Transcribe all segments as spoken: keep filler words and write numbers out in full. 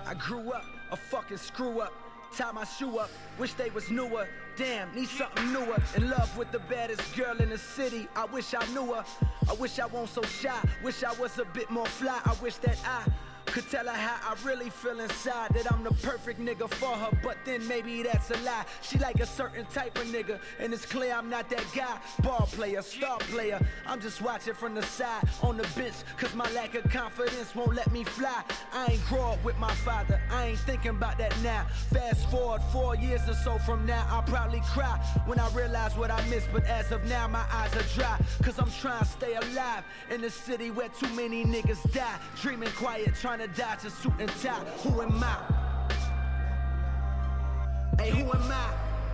I grew up, a fucking screw up. Tie my shoe up, wish they was newer. Damn, need something newer. In love with the baddest girl in the city, I wish I knew her. I wish I wasn't so shy, wish I was a bit more fly. I wish that I could tell her how I really feel inside, that I'm the perfect nigga for her, but then maybe that's a lie. She like a certain type of nigga, and it's clear I'm not that guy. Ball player, star player, I'm just watching from the side on the bench, cause my lack of confidence won't let me fly. I ain't grow up with my father, I ain't thinking about that now. Fast forward four years or so from now, I'll probably cry when I realize what I missed, but as of now my eyes are dry, cause I'm trying to stay alive in a city where too many niggas die. Dreaming quiet, trying to dodge a suit and tie. Who am I? Hey, who am I?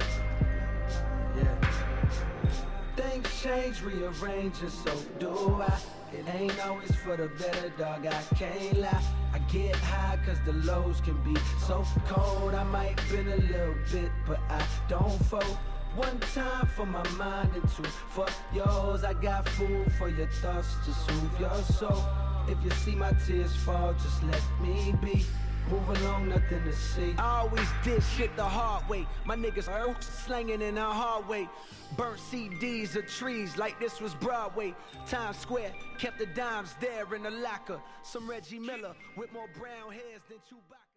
Yeah. Things change, rearrange, and so do I. It ain't always for the better, dog, I can't lie. I get high cause the lows can be so cold. I might bend a little bit, but I don't fold. One time for my mind and two for yours. I got food for your thoughts to soothe your soul. If you see my tears fall, just let me be. Move along, nothing to see. I always did shit the hard way. My niggas are slanging in the hard way. Burnt C Ds of trees like this was Broadway. Times Square, kept the dimes there in the locker. Some Reggie Miller with more brown hairs than Chewbacca.